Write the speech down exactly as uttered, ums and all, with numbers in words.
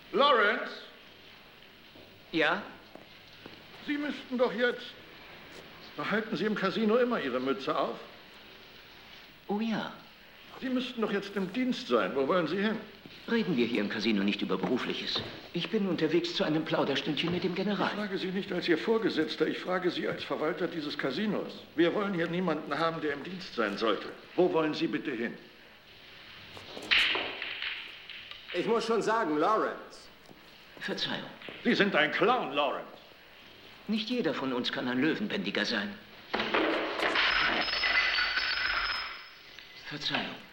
Lawrence? Ja? Sie müssten doch jetzt... Behalten Sie im Casino immer Ihre Mütze auf? Oh ja. Sie müssten doch jetzt im Dienst sein. Wo wollen Sie hin? Reden wir hier im Casino nicht über Berufliches. Ich bin unterwegs zu einem Plauderstündchen mit dem General. Ich frage Sie nicht als Ihr Vorgesetzter, ich frage Sie als Verwalter dieses Casinos. Wir wollen hier niemanden haben, der im Dienst sein sollte. Wo wollen Sie bitte hin? Ich muss schon sagen, Lawrence. Verzeihung. Sie sind ein Clown, Lawrence. Nicht jeder von uns kann ein Löwenbändiger sein. Verzeihung.